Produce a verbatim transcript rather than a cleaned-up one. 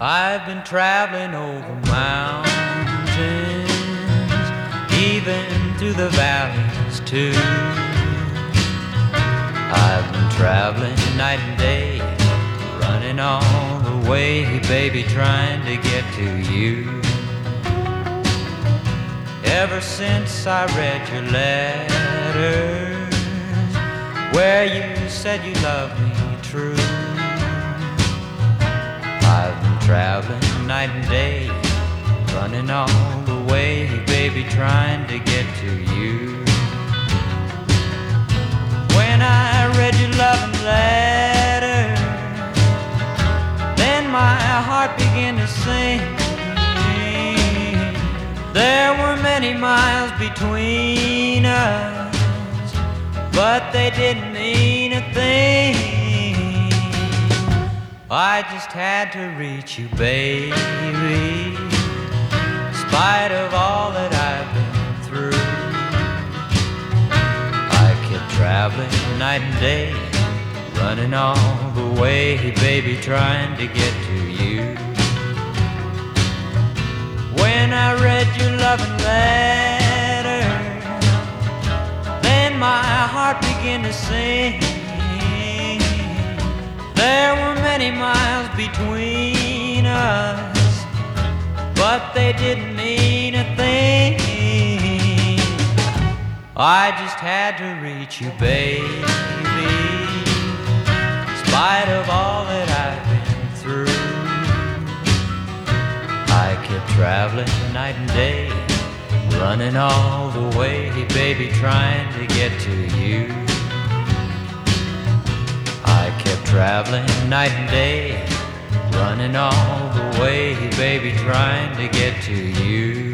I've been traveling over mountains, even through the valleys too. I've been traveling night and day, running all the way, baby, trying to get to you. Ever since I read your letters, where you said you loved me true, I've been traveling night and day, running all the way, baby, trying to get to you. When I read your loving letter, then my heart began to sing. There were many miles between us, but they didn't mean a thing. I just had to reach you, baby, in spite of all that I've been through. I kept traveling night and day, running all the way, baby, trying to get to you. When I read your loving letter, then my heart began to sing. There were many miles between us, but they didn't mean a thing. I just had to reach you, baby, in spite of all that I've been through. I kept traveling night and day, running all the way, baby, trying to get to you. I kept traveling night and day, running all the way, baby, trying to get to you.